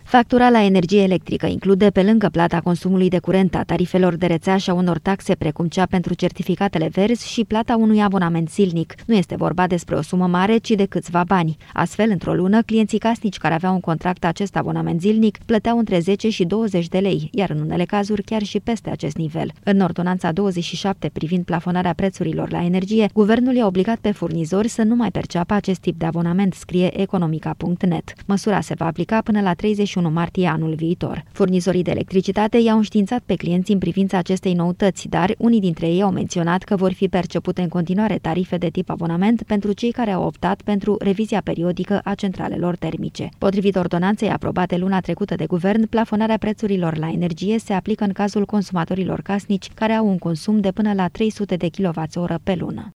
Factura la energie electrică include, pe lângă plata consumului de curent, a tarifelor de rețea și a unor taxe precum cea pentru certificatele verzi și plata unui abonament zilnic. Nu este vorba despre o sumă mare, ci de câțiva bani. Astfel, într-o lună, clienții casnici care aveau un contract acest abonament zilnic plăteau între 10 și 20 de lei, iar în unele cazuri chiar și peste acest nivel. În ordonanța 27 privind plafonarea prețurilor la energie, guvernul i-a obligat pe furnizori să nu mai perceapă acest tip de abonament, scrie economica.net. Măsura se va aplica până la 31 martie anul viitor. Furnizorii de electricitate i-au înștiințat pe clienți în privința acestei noutăți, dar unii dintre ei au menționat că vor fi percepute în continuare tarife de tip abonament pentru cei care au optat pentru revizia periodică a centralelor termice. Potrivit ordonanței aprobate luna trecută de guvern, plafonarea prețurilor la energie se aplică în cazul consumatorilor casnici care au un consum de până la 300 de kWh pe lună.